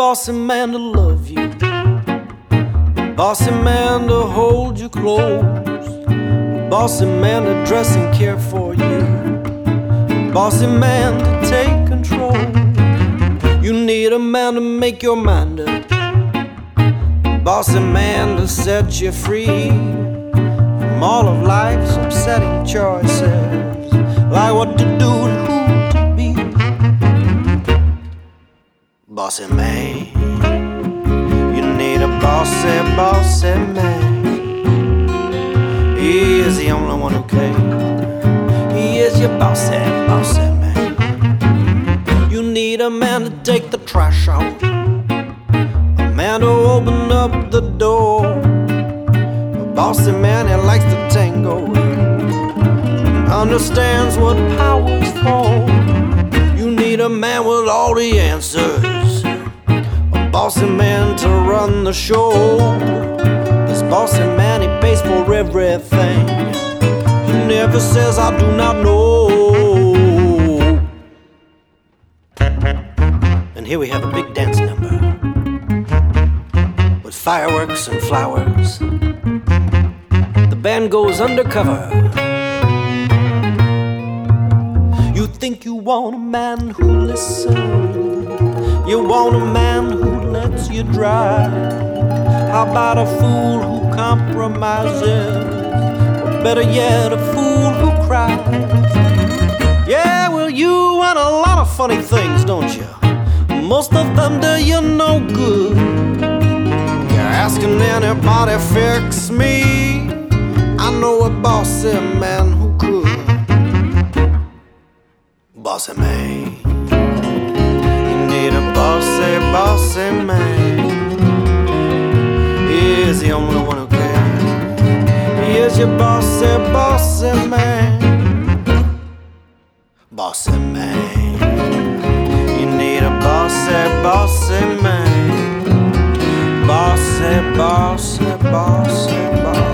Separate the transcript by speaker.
Speaker 1: bossy man to love you, bossy man to hold you close, bossy man to dress and care for you, bossy man to take control. You need a man to make your mind up, bossy man to set you free from all of life's upsetting choices, like what to do and who to be. Bossy man, you need a bossy, bossy man. He is the only one who can. He is your bossy, bossy man. You need a man to take the trash out, a man to open up the door. A bossy man, he likes to tango, understands what power's for. You need a man with all the answers, a bossy man to run the show. This bossy man, he pays for everything. He never says I do not know. And here we have a big dance number with fireworks and flowers. The band goes undercover. You think you want a man who listens, you want a man who lets you drive. How about a fool who compromises, or better yet, a fool who cries? Yeah, well, you want a lot of funny things, don't you? Most of them do you no good. You're asking anybody fix me. I know a bossy man who could. Bossy man, you need a bossy, bossy man. He is the only one who can. He is your bossy, bossy man. Bossy man, you need a bossy, bossy man. Bossy, bossy, bossy, bossy.